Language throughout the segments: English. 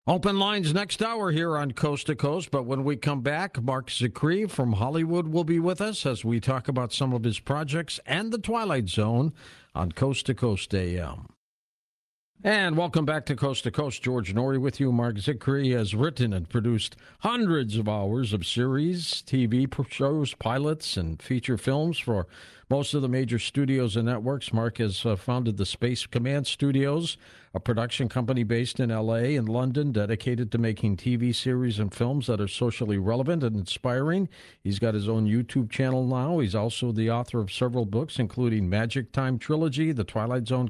Open lines next hour here on Coast to Coast, but when we come back, Mark Zicree from Hollywood will be with us as we talk about some of his projects and The Twilight Zone on Coast to Coast AM. And welcome back to Coast. George Noory with you. Mark Zicree has written and produced hundreds of hours of series, TV shows, pilots, and feature films for most of the major studios and networks. Mark has founded the Space Command Studios, a production company based in L.A. and London dedicated to making TV series and films that are socially relevant and inspiring. He's got his own YouTube channel now. He's also the author of several books, including Magic Time Trilogy, The Twilight Zone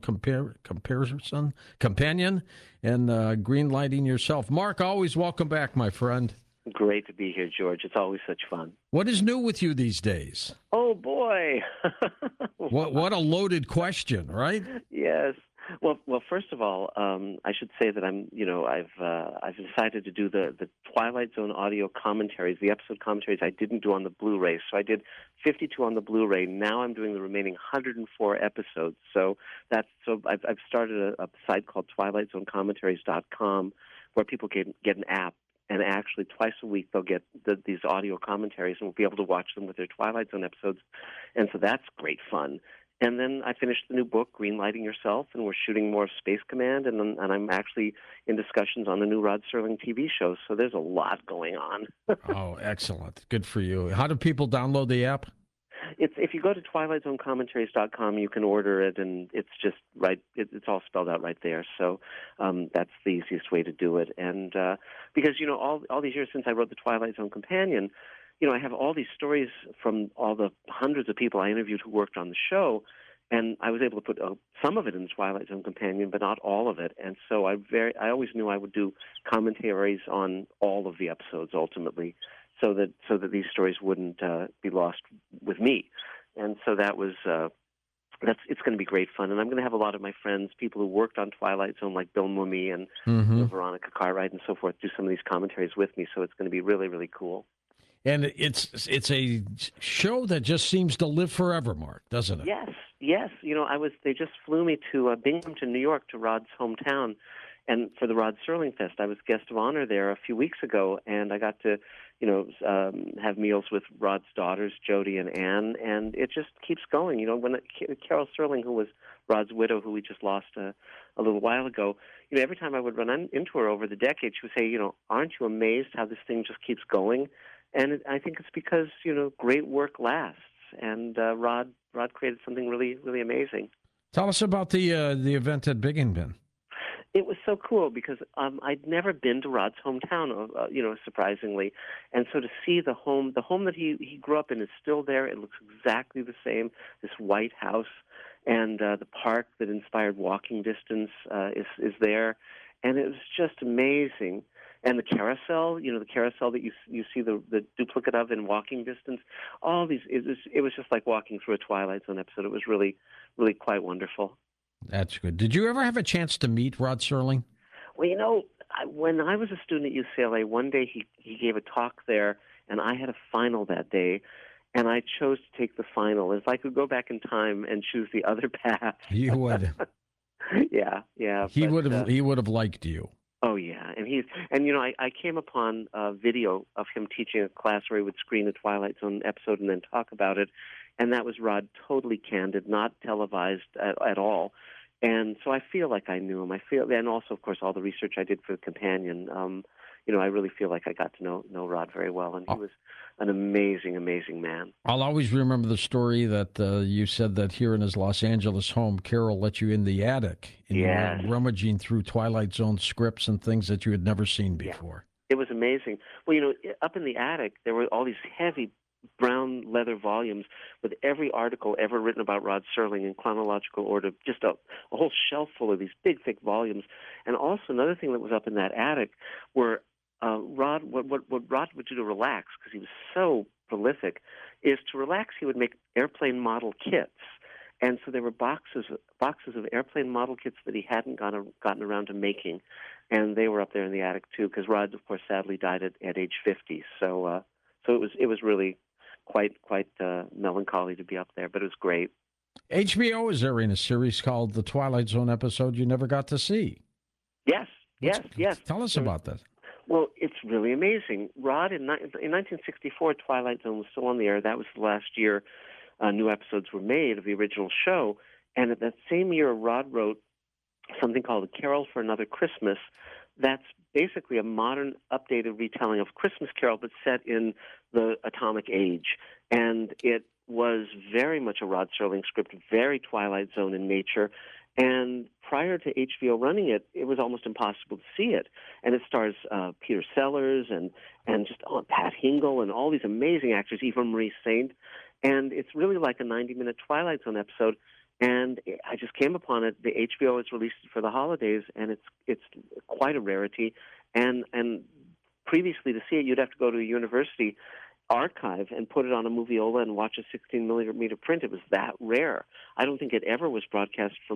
Companion, and Greenlighting Yourself. Mark, always welcome back, my friend. Great to be here, George. It's always such fun. What is new with you these days? Oh, boy. What a loaded question, right? Yes. Well, first of all, I should say that I've decided to do the Twilight Zone audio commentaries, the episode commentaries I didn't do on the Blu-ray. So I did 52 on the Blu-ray. Now I'm doing the remaining 104 episodes. So I've started a site called TwilightZoneCommentaries.com where people can get an app. And actually, twice a week, they'll get these audio commentaries, and we'll be able to watch them with their Twilight Zone episodes. And so that's great fun. And then I finished the new book, Greenlighting Yourself, and we're shooting more Space Command, and I'm actually in discussions on the new Rod Serling TV show. So there's a lot going on. Oh, excellent. Good for you. How do people download the app? If you go to TwilightZoneCommentaries.com, you can order it, and it's just right. It's all spelled out right there. So that's the easiest way to do it. And because all these years since I wrote the Twilight Zone Companion, I have all these stories from all the hundreds of people I interviewed who worked on the show, and I was able to put some of it in the Twilight Zone Companion, but not all of it. And so I always knew I would do commentaries on all of the episodes ultimately, so that these stories wouldn't be lost with me. And so that was it's going to be great fun. And I'm going to have a lot of my friends, people who worked on Twilight Zone, like Bill Mumy and Veronica Cartwright and so forth, do some of these commentaries with me. So it's going to be really, really cool. And it's a show that just seems to live forever, Mark, doesn't it? Yes. They just flew me to Binghamton, New York, to Rod's hometown, and for the Rod Serling Fest, I was guest of honor there a few weeks ago, and I got to, have meals with Rod's daughters, Jody and Ann, and it just keeps going. When Carol Serling, who was Rod's widow, who we just lost a little while ago, every time I would run into her over the decades, she would say, aren't you amazed how this thing just keeps going? And I think it's because, great work lasts, and Rod created something really, really amazing. Tell us about the event at Binghamton. It was so cool because I'd never been to Rod's hometown, surprisingly, and so to see the home that he grew up in is still there. It looks exactly the same. This white house, and the park that inspired Walking Distance is there, and it was just amazing. And the carousel, the carousel that you see the duplicate of in Walking Distance, all these, it was just like walking through a Twilight Zone episode. It was really, really quite wonderful. That's good. Did you ever have a chance to meet Rod Serling? Well, when I was a student at UCLA, one day he gave a talk there, and I had a final that day, and I chose to take the final. If I could go back in time and choose the other path. You would. Yeah. He would have liked you. Oh yeah, and I came upon a video of him teaching a class where he would screen a Twilight Zone episode and then talk about it, and that was Rod, totally candid, not televised at all. And so I feel like I knew him. And also, of course, all the research I did for the companion. I really feel like I got to know Rod very well, and he was an amazing, amazing man. I'll always remember the story that you said that here in his Los Angeles home, Carol let you in the attic, and you were rummaging through Twilight Zone scripts and things that you had never seen before. Yeah. It was amazing. Well, up in the attic, there were all these heavy brown leather volumes with every article ever written about Rod Serling in chronological order, just a whole shelf full of these big, thick volumes. And also another thing that was up in that attic were what Rod would do to relax, because he was so prolific, is to relax he would make airplane model kits. And so there were boxes of airplane model kits that he hadn't gotten around to making, and they were up there in the attic too, because Rod, of course, sadly died at age 50. So it was really quite melancholy to be up there, but it was great. HBO is airing a series called The Twilight Zone episode you never got to see. Yes, Yes. Tell us about that. Well, it's really amazing. Rod, in 1964, Twilight Zone was still on the air. That was the last year new episodes were made of the original show. And at that same year, Rod wrote something called A Carol for Another Christmas. That's basically a modern, updated retelling of Christmas Carol, but set in the atomic age. And it was very much a Rod Serling script, very Twilight Zone in nature. And prior to HBO running it, it was almost impossible to see it. And it stars Peter Sellers and just Pat Hingle and all these amazing actors, Eva Marie Saint. And it's really like a 90-minute Twilight Zone episode. And I just came upon it. The HBO has released it for the holidays, and it's quite a rarity. And previously, to see it, you'd have to go to a university archive and put it on a moviola and watch a 16 millimeter print. It was that rare. I don't think it ever was broadcast from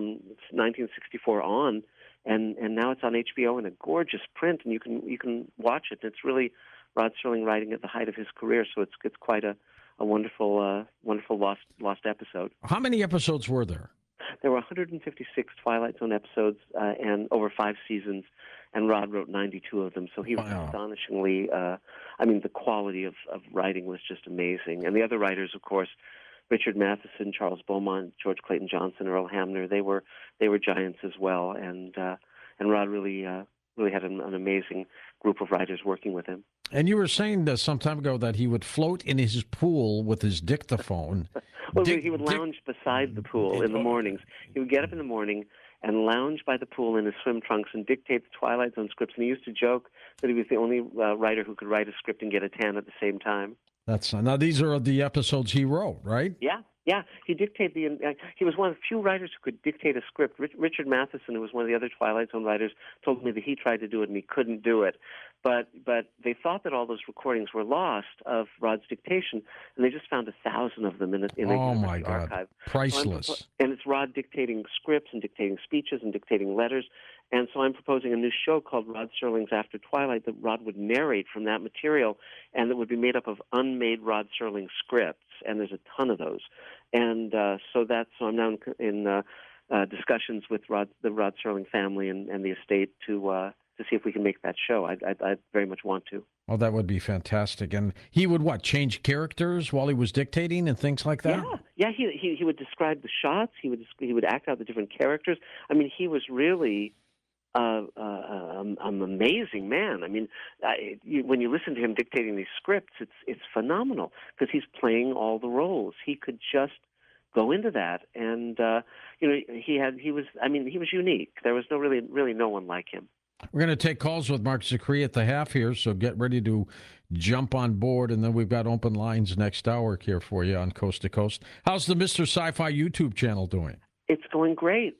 1964 on, and now it's on HBO in a gorgeous print, and you can watch it. It's really Rod Serling writing at the height of his career, so it's quite a wonderful lost episode. How many episodes were there? There were 156 Twilight Zone episodes and over 5 seasons, and Rod wrote 92 of them. So he was astonishingly, the quality of writing was just amazing. And the other writers, of course, Richard Matheson, Charles Beaumont, George Clayton Johnson, Earl Hamner, they were giants as well. And Rod really had an amazing group of writers working with him. And you were saying some time ago that he would float in his pool with his dictaphone. Well, he would lounge beside the pool in the mornings. He would get up in the morning and lounge by the pool in his swim trunks and dictate the Twilight Zone scripts. And he used to joke that he was the only writer who could write a script and get a tan at the same time. Now these are the episodes he wrote, right? Yeah. He dictated he was one of the few writers who could dictate a script. Richard Matheson, who was one of the other Twilight Zone writers, told me that he tried to do it and he couldn't do it. But they thought that all those recordings were lost of Rod's dictation, and they just found 1,000 of them in the archive. Priceless. And it's Rod dictating scripts and dictating speeches and dictating letters. And so I'm proposing a new show called Rod Serling's After Twilight that Rod would narrate from that material, and that would be made up of unmade Rod Serling scripts, and there's a ton of those. And so I'm now in discussions with the Rod Serling family and the estate to see if we can make that show. I very much want to. Oh, that would be fantastic. And he would change characters while he was dictating and things like that? Yeah. He would describe the shots. He would act out the different characters. I mean, he was really an amazing man. I mean, when you listen to him dictating these scripts, it's phenomenal because he's playing all the roles. He could just go into that, and he was unique. There was really no one like him. We're going to take calls with Mark Zicree at the half here, so get ready to jump on board, and then we've got open lines next hour here for you on Coast to Coast. How's the Mr. Sci-Fi YouTube channel doing? It's going great.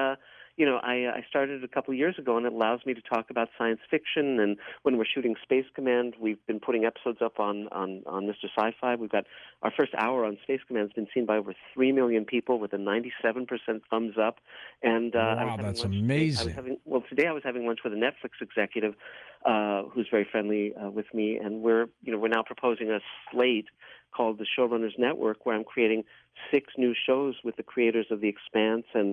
I started a couple of years ago, and it allows me to talk about science fiction. And when we're shooting Space Command, we've been putting episodes up on Mr. Sci-Fi. We've got our first hour on Space Command has been seen by over 3 million people with a 97% thumbs up. And wow, that's amazing. Today I was having lunch with a Netflix executive who's very friendly with me, and we're now proposing a slate called the Showrunners Network, where I'm creating 6 new shows with the creators of The Expanse and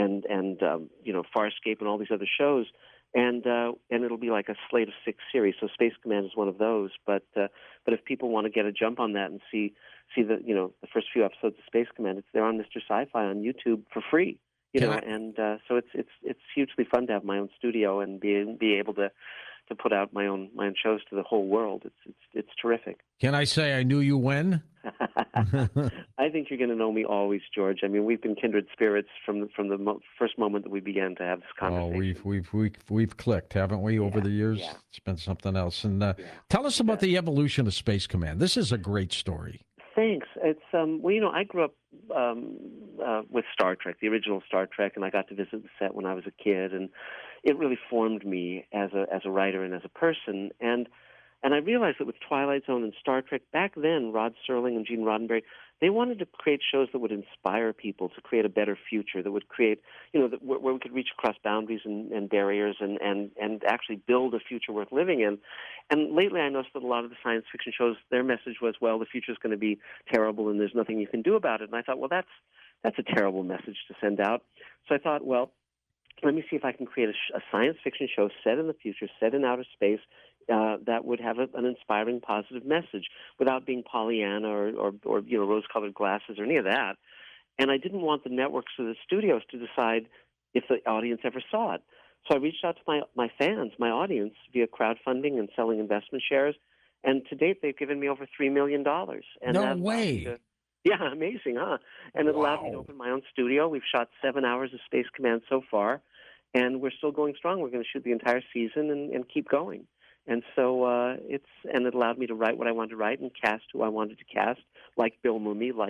Farscape and all these other shows, and it'll be like a slate of 6 series. So Space Command is one of those. But if people want to get a jump on that and see the first few episodes of Space Command, it's there on Mr. Sci-Fi on YouTube for free. So it's hugely fun to have my own studio and be able to put out my own shows to the whole world. It's terrific. Can I say I knew you when? I think you're going to know me always, George. I mean, we've been kindred spirits from the first moment that we began to have this conversation. Oh, we've clicked, haven't we, over the years? Yeah. It's been something else. And tell us about the evolution of Space Command. This is a great story. Thanks. It's I grew up with Star Trek, the original Star Trek, and I got to visit the set when I was a kid, and it really formed me as a writer and as a person. And I realized that with Twilight Zone and Star Trek, back then, Rod Serling and Gene Roddenberry, they wanted to create shows that would inspire people to create a better future, that would create, where we could reach across boundaries and barriers and actually build a future worth living in. And lately I noticed that a lot of the science fiction shows, their message was, well, the future is going to be terrible and there's nothing you can do about it. And I thought, well, that's a terrible message to send out. So I thought, well, let me see if I can create a science fiction show set in the future, set in outer space, that would have an inspiring, positive message without being Pollyanna or rose-colored glasses or any of that. And I didn't want the networks or the studios to decide if the audience ever saw it. So I reached out to my fans, my audience, via crowdfunding and selling investment shares. And to date, they've given me over $3 million. And No that allowed me way. to, yeah, amazing, huh? And it allowed me to Wow. open my own studio. We've shot 7 hours of Space Command so far, and we're still going strong. We're going to shoot the entire season and keep going. And so it allowed me to write what I wanted to write and cast who I wanted to cast, like Bill Mumy, like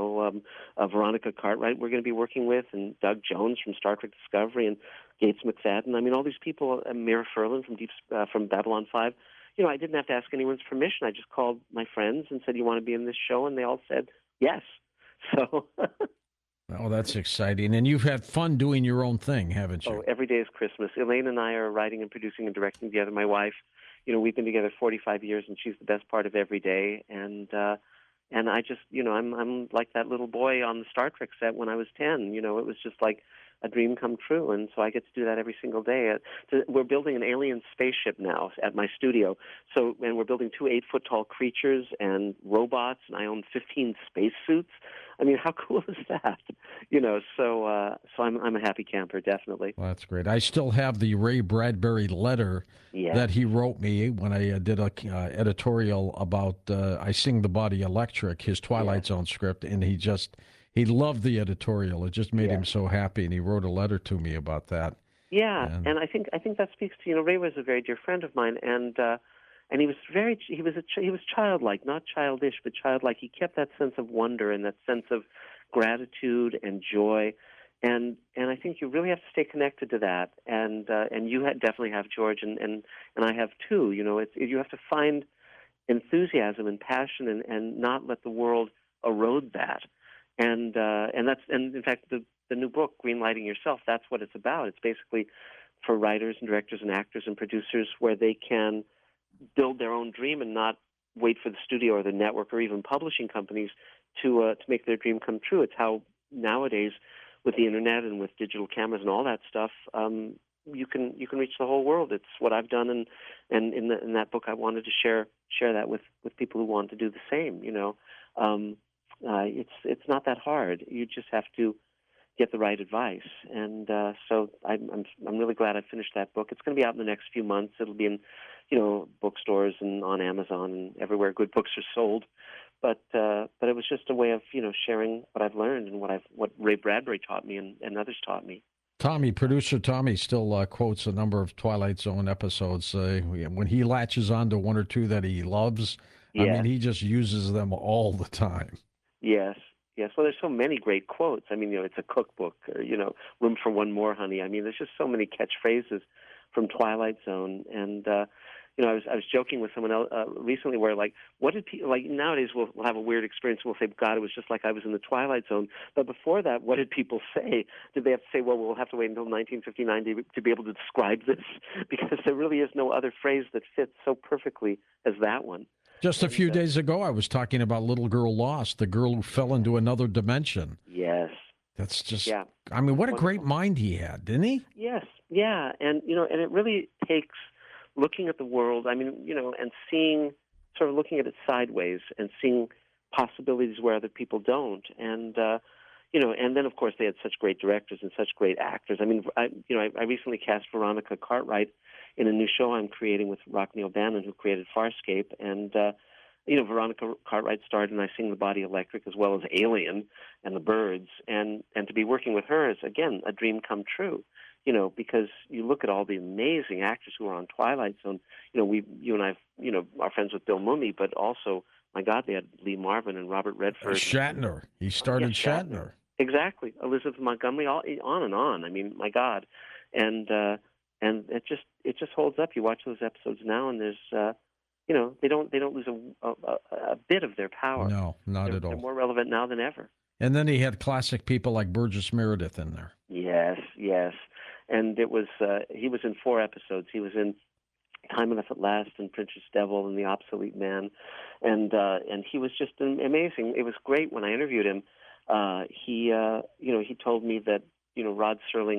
Veronica Cartwright we're going to be working with, and Doug Jones from Star Trek Discovery, and Gates McFadden. I mean, all these people, Mira Furlan from Babylon 5. You know, I didn't have to ask anyone's permission. I just called my friends and said, "You want to be in this show?" And they all said yes. So. Oh, that's exciting. And you've had fun doing your own thing, haven't you? Oh, every day is Christmas. Elaine and I are writing and producing and directing together. My wife, you know, we've been together 45 years, and she's the best part of every day. And I just, you know, I'm like that little boy on the Star Trek set when I was 10. You know, it was just like a dream come true, and so I get to do that every single day. We're building an alien spaceship now at my studio. And we're building 2 8-foot-tall creatures and robots, and I own 15 spacesuits. I mean, how cool is that? You know, so I'm a happy camper, definitely. Well, that's great. I still have the Ray Bradbury letter that he wrote me when I did a editorial about I Sing the Body Electric, his Twilight Zone script, and he loved the editorial. It just made him so happy, and he wrote a letter to me about that. Yeah, and I think that speaks to, you know, Ray was a very dear friend of mine, and he was childlike, not childish, but childlike. He kept that sense of wonder and that sense of gratitude and joy, and I think you really have to stay connected to that. And you definitely have, George, and I have too. You know, you have to find enthusiasm and passion and not let the world erode that. And in fact the new book, Greenlighting Yourself, that's what it's about. It's basically for writers and directors and actors and producers where they can build their own dream and not wait for the studio or the network or even publishing companies to make their dream come true. It's how nowadays, with the internet and with digital cameras and all that stuff, you can reach the whole world. It's what I've done, and in that book, I wanted to share that with people who want to do the same. You know, it's not that hard. You just have to get the right advice. And so I'm really glad I finished that book. It's going to be out in the next few months. It'll be in, you know, bookstores and on Amazon and everywhere good books are sold. But it was just a way of, you know, sharing what I've learned and what Ray Bradbury taught me and others taught me. Producer Tommy still quotes a number of Twilight Zone episodes. When he latches on to one or two that he loves, I mean, he just uses them all the time. Yes. Well, there's so many great quotes. I mean, you know, it's a cookbook. You know, room for one more, honey. I mean, there's just so many catchphrases from Twilight Zone. And you know, I was joking with someone else recently where, like, what did people like nowadays? We'll have a weird experience. We'll say, God, it was just like I was in the Twilight Zone. But before that, what did people say? Did they have to say, well, we'll have to wait until 1959 to be able to describe this? Because there really is no other phrase that fits so perfectly as that one. Just a few days ago, I was talking about Little Girl Lost, the girl who fell into another dimension. Yes. That's just, I mean, what a great mind he had, didn't he? Yes, yeah. And, you know, and it really takes looking at the world, I mean, you know, and looking at it sideways and seeing possibilities where other people don't. And, you know, and then, of course, they had such great directors and such great actors. I mean, I recently cast Veronica Cartwright in a new show I'm creating with Rockne O'Bannon, who created Farscape. And, you know, Veronica Cartwright starred in I Sing the Body Electric as well as Alien and The Birds. And to be working with her is, again, a dream come true, you know, because you look at all the amazing actors who are on Twilight Zone. You know, you and I, you know, are friends with Bill Mumy, but also, my God, they had Lee Marvin and Robert Redford. Shatner. He started Shatner. Exactly. Elizabeth Montgomery, on and on. I mean, my God. And it just holds up. You watch those episodes now, and there's, you know, they don't lose a bit of their power. No, not at all. They're more relevant now than ever. And then he had classic people like Burgess Meredith in there. Yes. And it was he was in 4 episodes. He was in Time Enough at Last and Princess Devil and The Obsolete Man, and he was just amazing. It was great when I interviewed him. He told me that, you know, Rod Serling,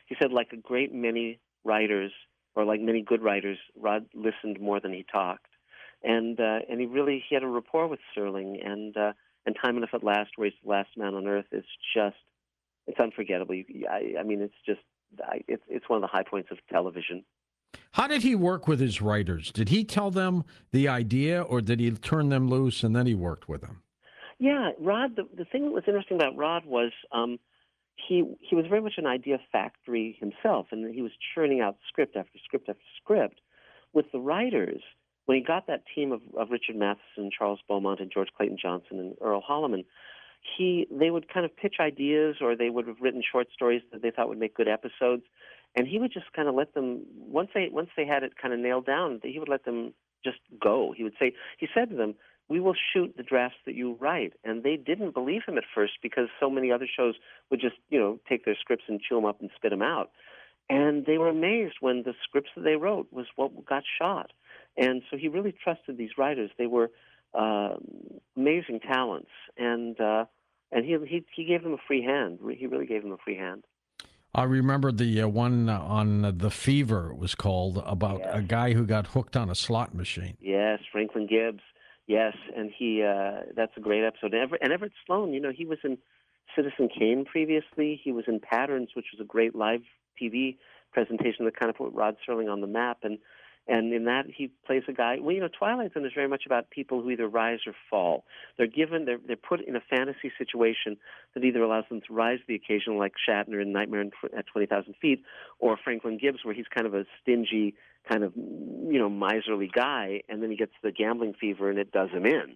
he said, like a great many writers, or like many good writers, Rod listened more than he talked, and he had a rapport with Serling, and Time Enough at Last, where he's the last man on Earth, is just, it's unforgettable. I mean, it's just, it's one of the high points of television. How did he work with his writers? Did he tell them the idea, or did he turn them loose and then he worked with them? Yeah, Rod. The thing that was interesting about Rod was he was very much an idea factory himself, and he was churning out script after script after script. With the writers, when he got that team of Richard Matheson, Charles Beaumont, and George Clayton Johnson, and Earl Holliman, they would kind of pitch ideas, or they would have written short stories that they thought would make good episodes, and he would just kind of let them, once they had it kind of nailed down, he would let them just go. He said to them, "We will shoot the drafts that you write." And they didn't believe him at first, because so many other shows would just, take their scripts and chew them up and spit them out. And they were amazed when the scripts that they wrote was what got shot. And so he really trusted these writers. They were amazing talents, and he gave them a free hand. He really gave them a free hand. I remember the one on The Fever, it was called, about a guy who got hooked on a slot machine. Yes, Franklin Gibbs. Yes, and that's a great episode. And Everett Sloan, he was in Citizen Kane previously. He was in Patterns, which was a great live TV presentation that kind of put Rod Serling on the map. And in that, he plays a guy. Well, Twilight Zone is very much about people who either rise or fall. They're put in a fantasy situation that either allows them to rise to the occasion, like Shatner in Nightmare at 20,000 Feet, or Franklin Gibbs, where he's kind of a stingy, kind of, miserly guy, and then he gets the gambling fever and it does him in,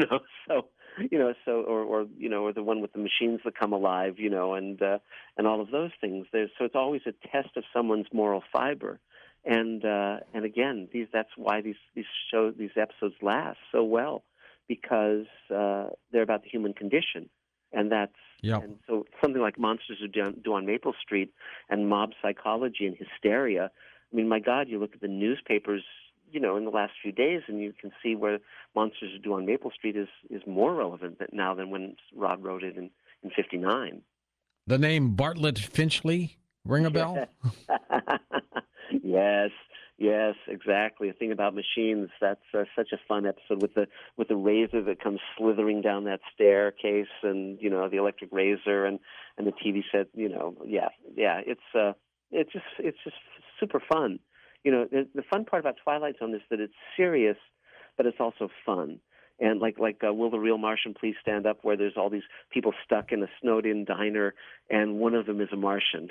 or the one with the machines that come alive, and all of those things. So it's always a test of someone's moral fiber. And again, that's why these episodes last so well, because they're about the human condition, and and so something like Monsters Who Do on Maple Street and mob psychology and hysteria. I mean, my God, you look at the newspapers, in the last few days, and you can see where Monsters Who Do on Maple Street is more relevant now than when Rod wrote it in '59. The name Bartlett Finchley ring a bell? Yes, exactly. A thing about machines. That's such a fun episode with the razor that comes slithering down that staircase, and the electric razor and the TV set. It's just super fun. The fun part about Twilight Zone is that it's serious, but it's also fun. And like Will the Real Martian Please Stand Up, where there's all these people stuck in a snowed-in diner, and one of them is a Martian.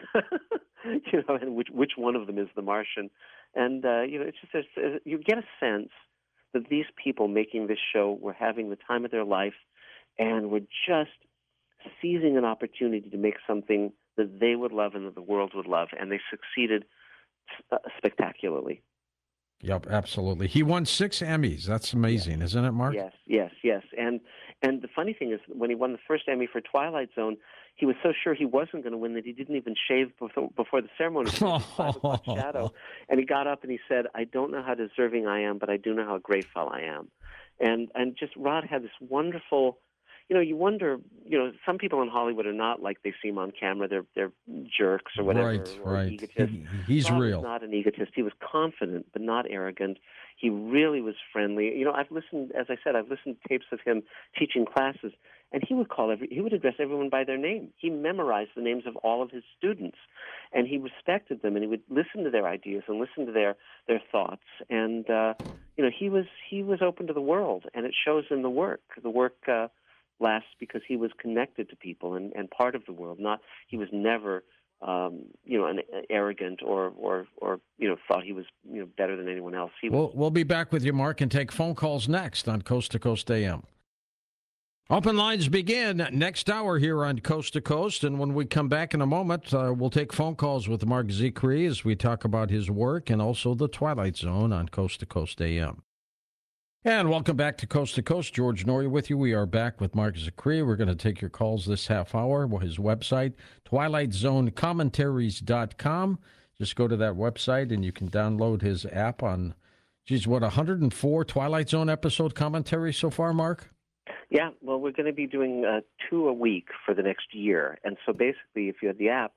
And which one of them is the Martian? And it's just you get a sense that these people making this show were having the time of their life, and were just seizing an opportunity to make something that they would love and that the world would love, and they succeeded spectacularly. Yep, absolutely. He won 6 Emmys. That's amazing, isn't it, Mark? Yes. And the funny thing is, when he won the first Emmy for Twilight Zone, he was so sure he wasn't going to win that he didn't even shave before the ceremony. 5 o'clock shadow. And he got up and he said, "I don't know how deserving I am, but I do know how grateful I am." And just Rod had this wonderful, you wonder, some people in Hollywood are not like they seem on camera. They're jerks or whatever. Right. Egotists. He's Rod real. was not an egotist. He was confident, but not arrogant. He really was friendly. I've listened to tapes of him teaching classes, and he would address everyone by their name. He memorized the names of all of his students, and he respected them, and he would listen to their ideas and listen to their thoughts. And he was open to the world, and it shows in the work. The work lasts because he was connected to people and part of the world. He was never an arrogant or thought he was better than anyone else. We'll be back with you, Mark, and take phone calls next on Coast to Coast AM. Open lines begin next hour here on Coast to Coast, and when we come back in a moment, we'll take phone calls with Mark Zicree as we talk about his work and also the Twilight Zone on Coast to Coast AM. And welcome back to Coast. George Noory with you. We are back with Mark Zicree. We're going to take your calls this half hour. His website, TwilightZoneCommentaries.com. Just go to that website and you can download his app on, 104 Twilight Zone episode commentaries so far, Mark? Yeah, well, we're going to be doing 2 a week for the next year. And so basically, if you have the app,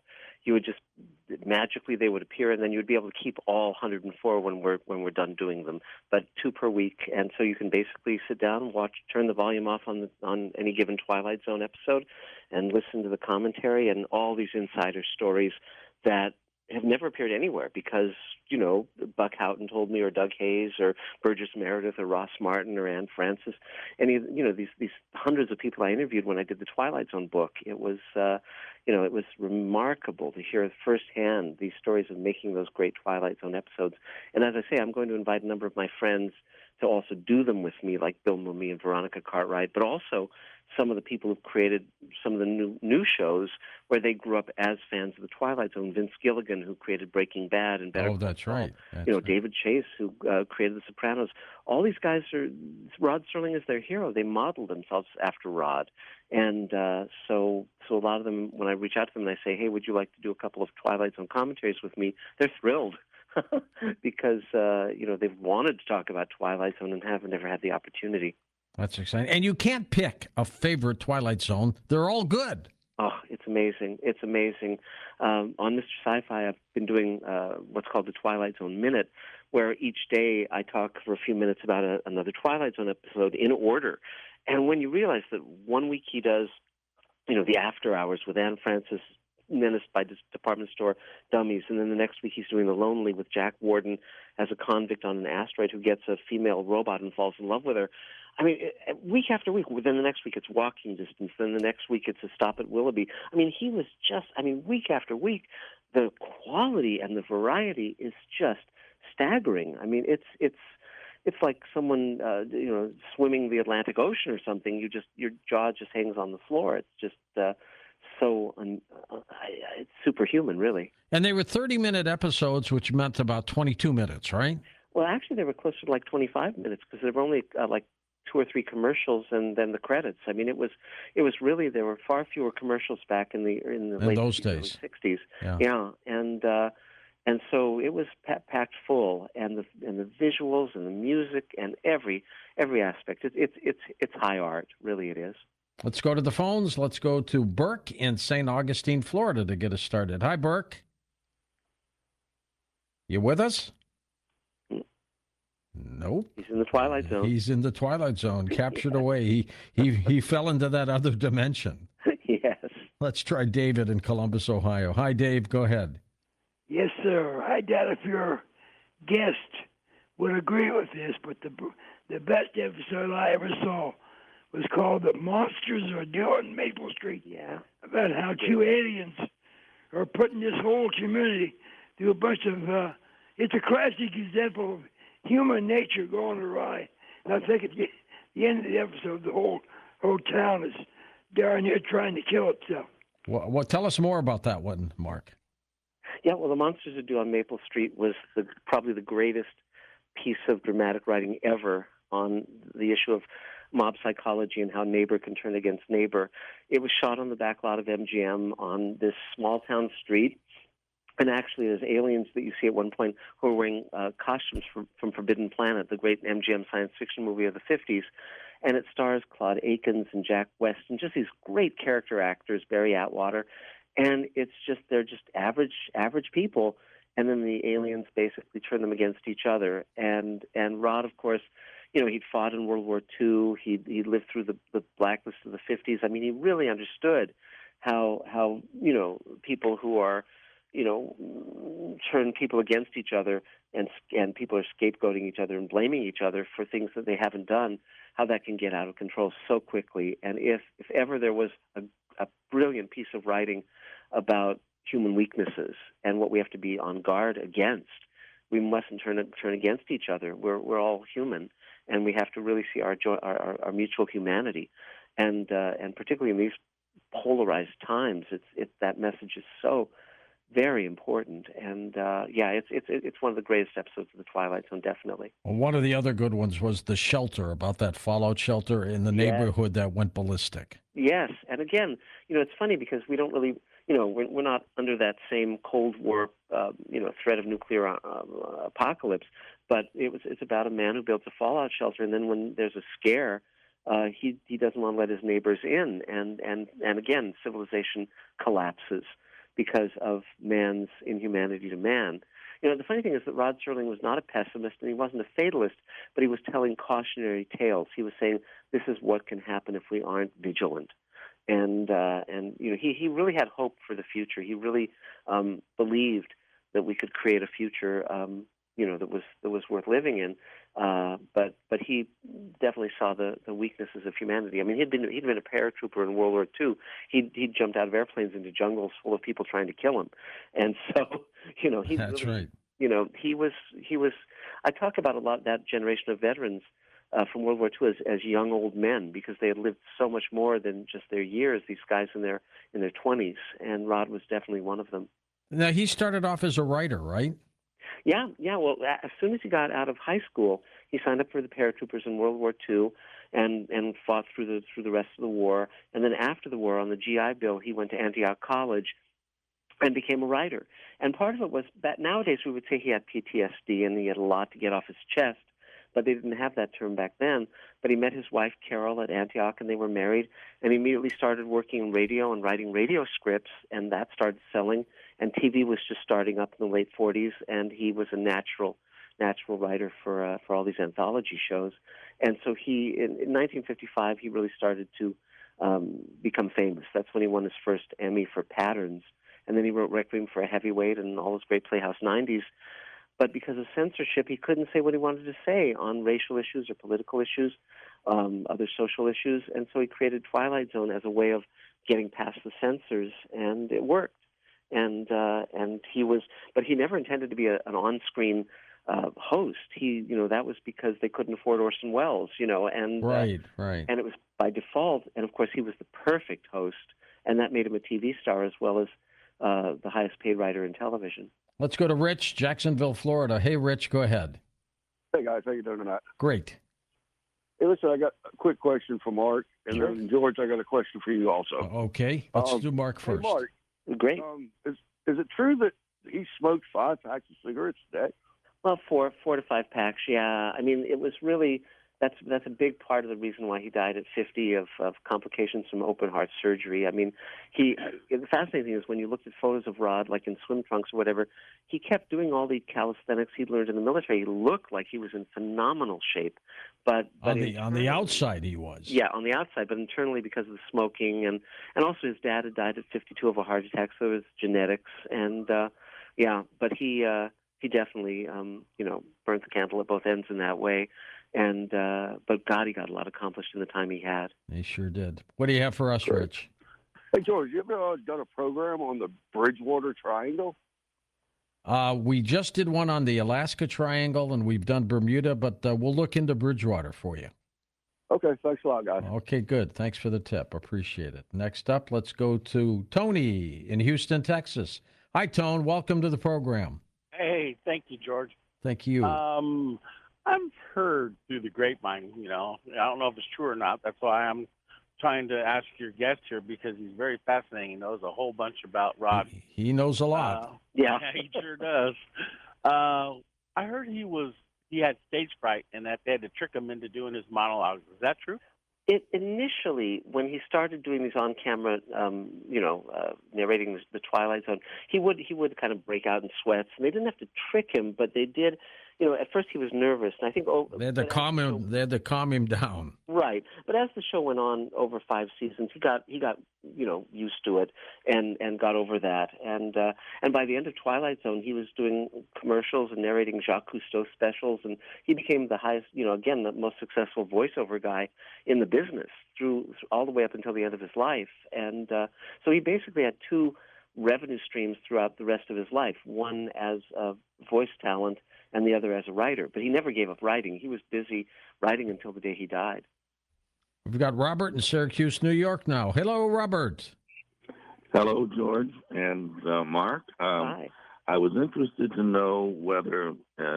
you would just magically they would appear, and then you'd be able to keep all 104 when we're done doing them. But 2 per week, and so you can basically sit down, turn the volume off on any given Twilight Zone episode, and listen to the commentary and all these insider stories that have never appeared anywhere because, Buck Houghton told me, or Doug Hayes, or Burgess Meredith, or Ross Martin, or Anne Francis, these hundreds of people I interviewed when I did the Twilight Zone book. It was, it was remarkable to hear firsthand these stories of making those great Twilight Zone episodes. And as I say, I'm going to invite a number of my friends to also do them with me, like Bill Mumy and Veronica Cartwright, but also some of the people who've created some of the new shows where they grew up as fans of the Twilight Zone. Vince Gilligan, who created Breaking Bad and Better Call that's Saul. right. That's right. right. David Chase, who created The Sopranos. All these guys Rod Serling is their hero. They modeled themselves after Rod. And so a lot of them, when I reach out to them and I say, hey, would you like to do a couple of Twilight Zone commentaries with me? They're thrilled. Because they've wanted to talk about Twilight Zone and have never had the opportunity. That's exciting. And you can't pick a favorite Twilight Zone. They're all good. Oh, it's amazing. It's amazing. On Mr. Sci-Fi, I've been doing what's called the Twilight Zone Minute, where each day I talk for a few minutes about another Twilight Zone episode in order. And when you realize that 1 week he does, the After Hours with Anne Francis, menaced by department store dummies, and then the next week he's doing The Lonely with Jack Warden as a convict on an asteroid who gets a female robot and falls in love with her. I mean, week after week. Then the next week it's Walking Distance. Then the next week it's A Stop at Willoughby. I mean, he was just, week after week, the quality and the variety is just staggering. I mean, it's like someone, swimming the Atlantic Ocean or something. Your jaw just hangs on the floor. It's just it's superhuman, really. And they were 30-minute episodes, which meant about 22 minutes, right? Well, actually, they were closer to like 25 minutes because there were only like 2 or 3 commercials and then the credits. I mean, it was really, there were far fewer commercials back in the late those 50s, days. early 60s. Yeah, and so it was packed full, and the visuals and the music and every aspect. It's high art, really. It is. Let's go to the phones. Let's go to Burke in St. Augustine, Florida, to get us started. Hi, Burke. You with us? Nope. He's in the Twilight Zone. He's in the Twilight Zone, captured away. He fell into that other dimension. Yes. Let's try David in Columbus, Ohio. Hi, Dave. Go ahead. Yes, sir. I doubt if your guest would agree with this, but the best episode I ever saw was called The Monsters Are Due on Maple Street. Yeah. About how 2 aliens are putting this whole community through a bunch of, it's a classic example of human nature going awry. And I think at the end of the episode, the whole town is darn near trying to kill itself. Well, tell us more about that one, Mark. Yeah, well, The Monsters Are Due on Maple Street was probably the greatest piece of dramatic writing ever on the issue of mob psychology and how neighbor can turn against neighbor. It was shot on the back lot of MGM on this small town street. And actually, there's aliens that you see at one point who are wearing costumes from Forbidden Planet, the great MGM science fiction movie of the 50s. And it stars Claude Akins and Jack West and just these great character actors, Barry Atwater. And they're just average people. And then the aliens basically turn them against each other. And Rod, of course, he'd fought in World War II. He lived through the blacklist of the 50s. I mean, he really understood how people who are, turn people against each other and people are scapegoating each other and blaming each other for things that they haven't done, how that can get out of control so quickly. And if ever there was a brilliant piece of writing about human weaknesses and what we have to be on guard against, we mustn't turn against each other. We're all human, and we have to really see our mutual humanity, and particularly in these polarized times, that message is so very important. And it's one of the greatest episodes of The Twilight Zone, definitely. Well, one of the other good ones was The Shelter, about that fallout shelter in the neighborhood that went ballistic. Yes, and again, it's funny because we don't really, we're not under that same Cold War, threat of nuclear apocalypse. But it's about a man who builds a fallout shelter, and then when there's a scare, he doesn't want to let his neighbors in, and again, civilization collapses. because of man's inhumanity to man. You know, the funny thing is that Rod Serling was not a pessimist and he wasn't a fatalist, but he was telling cautionary tales. He was saying this is what can happen if we aren't vigilant. And you know, he really had hope for the future. He really believed that we could create a future, you know, that was worth living in. But he definitely saw the weaknesses of humanity. I mean, he'd been a paratrooper in World War II. He'd jumped out of airplanes into jungles full of people trying to kill him, and so you know he That's really, right. you know, he was. I talk about a lot that generation of veterans from World War II as young old men because they had lived so much more than just their years. These guys in their 20s, and Rod was definitely one of them. Now, he started off as a writer, right? Yeah. Well, as soon as he got out of high school, he signed up for the paratroopers in World War II, and fought through the rest of the war. And then after the war, on the GI Bill, he went to Antioch College and became a writer. And part of it was that nowadays we would say he had PTSD and he had a lot to get off his chest, but they didn't have that term back then. But he met his wife, Carol, at Antioch, and they were married, and he immediately started working in radio and writing radio scripts, and that started selling. And TV was just starting up in the late 40s, and he was a natural writer for all these anthology shows. And so in 1955, he really started to become famous. That's when he won his first Emmy for Patterns. And then he wrote Requiem for a Heavyweight and all those great Playhouse 90s. But because of censorship, he couldn't say what he wanted to say on racial issues or political issues, other social issues. And so he created Twilight Zone as a way of getting past the censors, and it worked. And but he never intended to be an on-screen host. That was because they couldn't afford Orson Welles, and Right. and it was by default. And of course, he was the perfect host, and that made him a TV star as well as the highest-paid writer in television. Let's go to Rich, Jacksonville, Florida. Hey, Rich, go ahead. Hey, guys. How you doing tonight? Great. Hey, listen, I got a quick question for Mark. And Sure. then, George, I got a question for you also. Okay. Let's do Mark Hey, first. Mark, Great. is it true that he smoked 5 packs of cigarettes a day? Well, four to 5 packs. Yeah, I mean, it was really that's a big part of the reason why he died at 50 of complications from open heart surgery. I mean, the fascinating thing is when you looked at photos of Rod, like in swim trunks or whatever, he kept doing all the calisthenics he'd learned in the military. He looked like he was in phenomenal shape, but On the outside, he was. yeah, on the outside, but internally because of the smoking and also his dad had died at 52 of a heart attack, so it was genetics and but he definitely burnt the candle at both ends in that way. And but God, he got a lot accomplished in the time he had. He sure did. What do you have for us, Rich? Hey, George, you ever done a program on the Bridgewater Triangle? We just did one on the Alaska Triangle, and we've done Bermuda, but we'll look into Bridgewater for you. Okay, thanks a lot, guys. Okay, good. Thanks for the tip. Appreciate it. Next up, let's go to Tony in Houston, Texas. Hi, Tone. Welcome to the program. Hey, thank you, George. Thank you. I've heard through the grapevine, I don't know if it's true or not. That's why I'm trying to ask your guest here because he's very fascinating. He knows a whole bunch about Rod. He knows a lot. Yeah. He sure does. I heard he had stage fright and that they had to trick him into doing his monologues. Is that true? Initially, when he started doing these on-camera, narrating the Twilight Zone, he would kind of break out in sweats, and they didn't have to trick him, but they did. At first he was nervous, and I think They had to calm him. They had to calm him down. Right, but as the show went on over 5 seasons, he got used to it and got over that, and by the end of Twilight Zone, he was doing commercials and narrating Jacques Cousteau specials, and he became the highest, the most successful voiceover guy in the business through all the way up until the end of his life, and so he basically had 2 revenue streams throughout the rest of his life, one as a voice talent and the other as a writer. But he never gave up writing. He was busy writing until the day he died. We've got Robert in Syracuse, New York now. Hello, Robert. Hello, George and Mark. Hi. I was interested to know whether,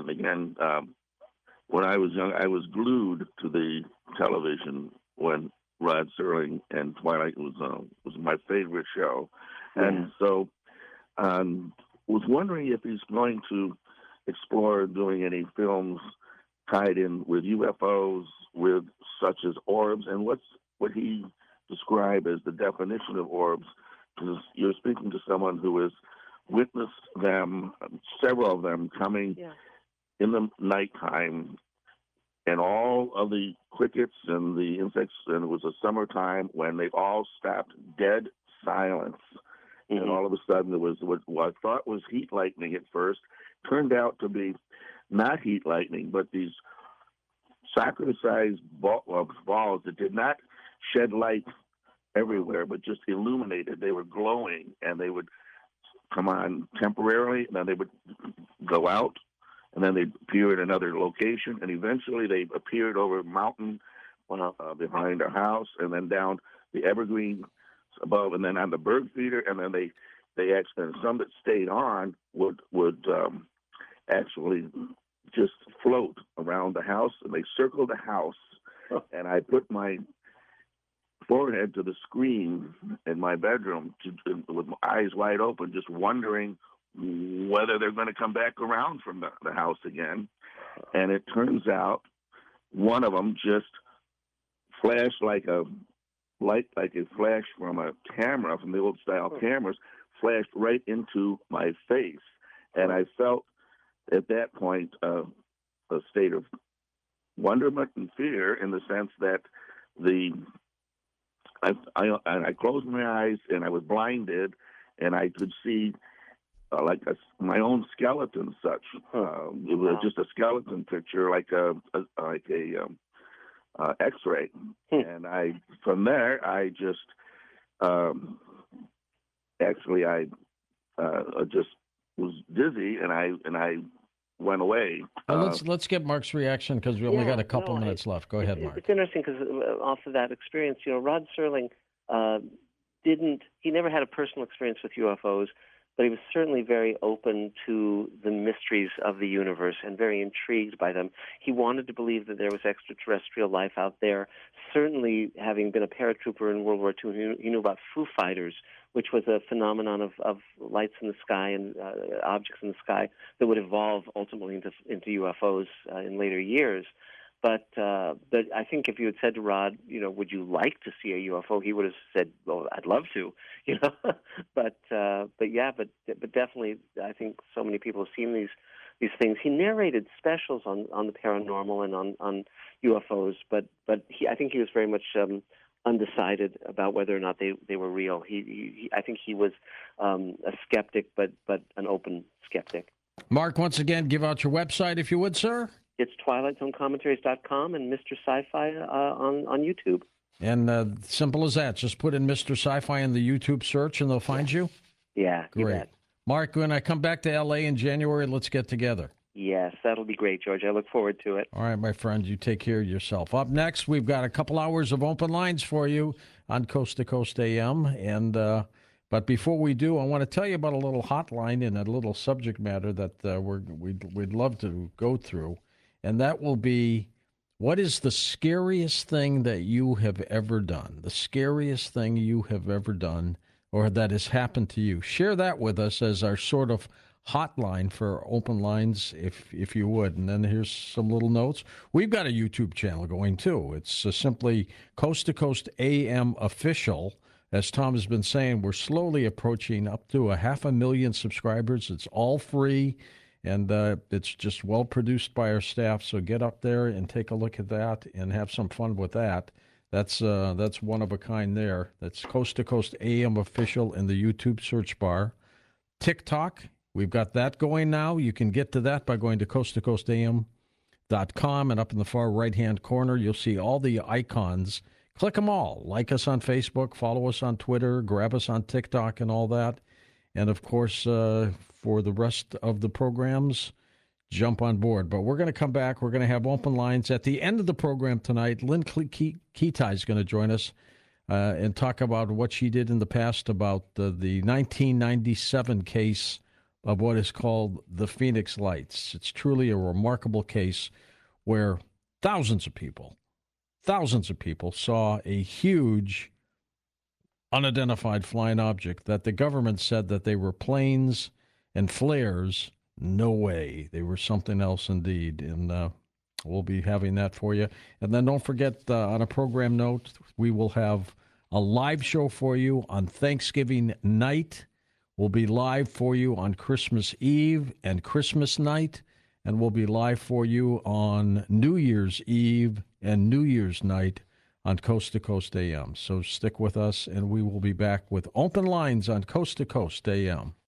when I was young, I was glued to the television when Rod Serling and Twilight was my favorite show. Yeah. And so was wondering if he's going to explore doing any films tied in with UFOs, with such as orbs, and what he described as the definition of orbs because you're speaking to someone who has witnessed them, several of them coming in the nighttime, and all of the crickets and the insects, and it was a summertime when they all stopped, dead silence. Mm-hmm. And all of a sudden there was what I thought was heat lightning at first, turned out to be not heat lightning, but these soccer-sized balls that did not shed light everywhere, but just illuminated. They were glowing, and they would come on temporarily, and then they would go out, and then they'd appear at another location, and eventually they appeared over a mountain behind our house, and then down the evergreen above, and then on the bird feeder, and then they actually, and some that stayed on would actually just float around the house, and they circled the house, and I put my forehead to the screen in my bedroom with my eyes wide open, just wondering whether they're going to come back around from the house again. And it turns out one of them just flashed like a flash from a camera, from the old style cameras, flashed right into my face. And I felt at that point a state of wonderment and fear, in the sense that I closed my eyes and I was blinded, and I could see my own skeleton. Such it was just a skeleton picture, like a X-ray. And from there I just just was dizzy, and I went away. Let's get Mark's reaction, because we only got a couple minutes left. Go ahead, Mark. It's interesting because off of that experience, Rod Serling he never had a personal experience with UFOs, but he was certainly very open to the mysteries of the universe and very intrigued by them. He wanted to believe that there was extraterrestrial life out there. Certainly, having been a paratrooper in World War II, he knew about Foo Fighters, which was a phenomenon of lights in the sky and objects in the sky that would evolve ultimately into UFOs in later years. But I think if you had said to Rod, would you like to see a UFO, he would have said, "Well, I'd love to," But definitely, I think so many people have seen these things. He narrated specials on the paranormal and on UFOs, but I think he was very much undecided about whether or not they were real. I think he was a skeptic, but an open skeptic. Mark, once again, give out your website if you would, sir. It's TwilightZoneCommentaries.com and Mr. Sci-Fi on YouTube. And simple as that. Just put in Mr. Sci-Fi in the YouTube search, and they'll find you? Yeah, great. You bet. Mark, when I come back to L.A. in January, let's get together. Yes, that'll be great, George. I look forward to it. All right, my friend, you take care of yourself. Up next, we've got a couple hours of open lines for you on Coast to Coast AM. But before we do, I want to tell you about a little hotline and a little subject matter that we'd love to go through. And that will be, what is the scariest thing that you have ever done? The scariest thing you have ever done or that has happened to you. Share that with us as our sort of hotline for open lines, if you would. And then here's some little notes. We've got a YouTube channel going, too. It's simply Coast to Coast AM Official. As Tom has been saying, we're slowly approaching up to 500,000 subscribers. It's all free. And it's just well produced by our staff. So get up there and take a look at that and have some fun with that. That's one of a kind there. That's Coast to Coast AM Official in the YouTube search bar. TikTok, we've got that going now. You can get to that by going to coasttocoastam.com, and up in the far right-hand corner, you'll see all the icons. Click them all. Like us on Facebook, follow us on Twitter, grab us on TikTok and all that. And, of course, for the rest of the programs, jump on board. But we're going to come back. We're going to have open lines. At the end of the program tonight, Lynn Ketai is going to join us and talk about what she did in the past about the 1997 case of what is called the Phoenix Lights. It's truly a remarkable case where thousands of people saw a huge unidentified flying object that the government said that they were planes and flares. No way. They were something else indeed. And we'll be having that for you. And then don't forget, on a program note, we will have a live show for you on Thanksgiving night. We'll be live for you on Christmas Eve and Christmas night, and we'll be live for you on New Year's Eve and New Year's night on Coast to Coast AM. So stick with us, and we will be back with open lines on Coast to Coast AM.